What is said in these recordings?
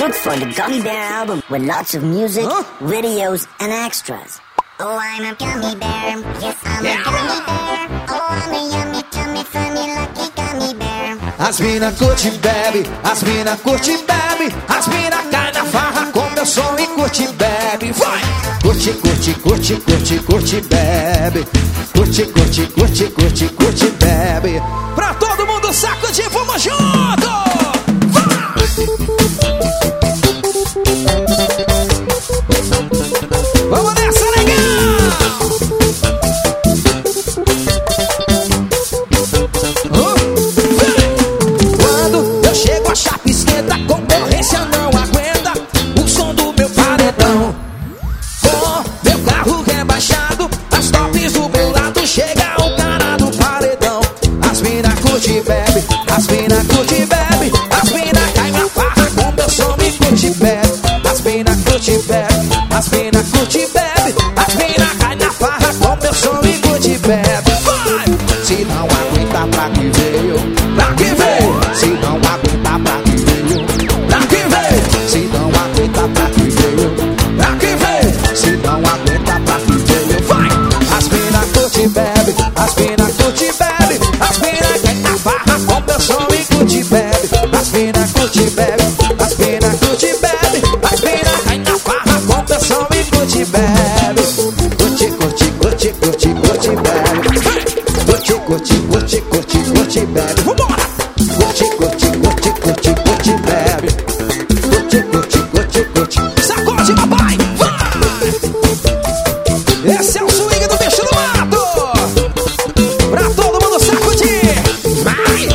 Look for the Gummy Bear album with lots of music, videos, and extras. Oh, I'm a gummy bear. Yes, I'm a gummy bear. Oh, I'm a yummy, tummy, funny, lucky gummy bear. As mina curte e bebe, as mina curte e bebe, as mina cai na farra com meu som e curte e bebe. Vai! Curte, curte, curte, curte, curte e bebe. Curte, curte, curte, curte, curte e bebe. Pra todo mundo sacudir, vamos junto! Vamos nessa, quando eu chego a chapa esquenta, a concorrência não aguenta o som do meu paredão. Com meu carro rebaixado, as tops do meu lado, chega o cara do paredão. As mina curte e bebe, as mina curte e bebe, as mina cai na farra com meu som e curte e bebe. As mina curte e bebe, as mina curte e bebe, as mina cai na farra com meu som e curte e bebe. Vai! Se não aguenta, pra que veio? Pra que veio? Se não aguenta, pra que veio? Pra que veio? Se não aguenta, pra que veio? Pra que veio? Se não aguenta, pra que veio? Vai! As mina curte e bebe, as mina curte e bebe, as mina cai na farra com meu som e curte e bebe. As mina curte e bebe, as mina curte e bebe, as mina cai na farra com meu som e curte e bebe. Curte, curte, curte, curte, curte e bebe. Curte, curte, curte, curte, curte e bebe. Vambora! Curte, curte, curte, curte, curte e bebe. Curte, curte, curte, curte. Sacode, papai! Vai! Esse é o swing do bicho do mato! Pra todo mundo sacudir! Vai!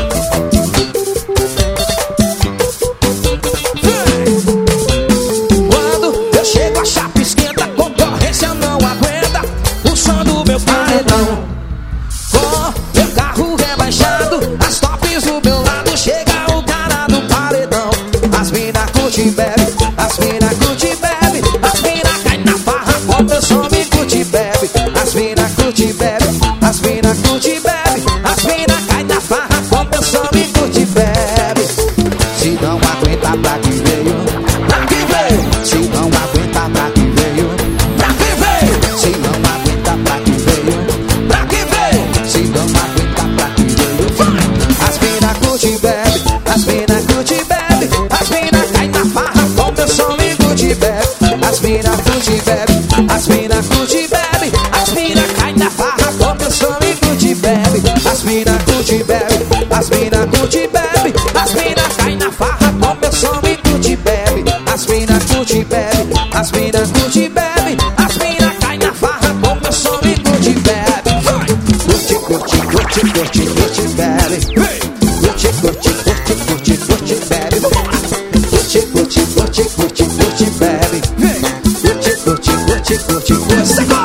Quando eu chego a chapa esquenta, a concorrência não aguenta o som do meu paredão. Com meu carro rebaixado, as tops do meu lado, chega o cara do paredão. As mina curte e bebe, as mina curte e bebe, as mina cai na farra com meu som e curte e bebe. As mina curte e bebe, as mina curte e bebe, as mina cai na farra com meu som e curte e bebe. Se não aguenta, pra que veio? Pra que veio? Se não aguenta, pra que veio? Pra que veio? Se não aguenta, pra que veio? Pra que veio? Se não aguenta, pra que veio? Vai! As mina curte e bebe, as mina curte e bebe, as mina cai na farra com meu som e curte e bebe. As mina curte e bebe, as mina curte e bebe, as mina cai na farra com meu som e curte e bebe. As mina curte e bebe, as mina curte e bebe, as mina cai na farra com meu som e curte e bebe. As mina curte e bebe, as mina curte e bebe, as mina cai na farra com meu som e curte e bebe. Vai! Curte, curte, curte, curte, curte e bebe. Curte, curte, curte, curte, curte e bebe. Vambora! Curte, curte, curte, curte, curte e bebe. Curte, curte, curte, curte, curte.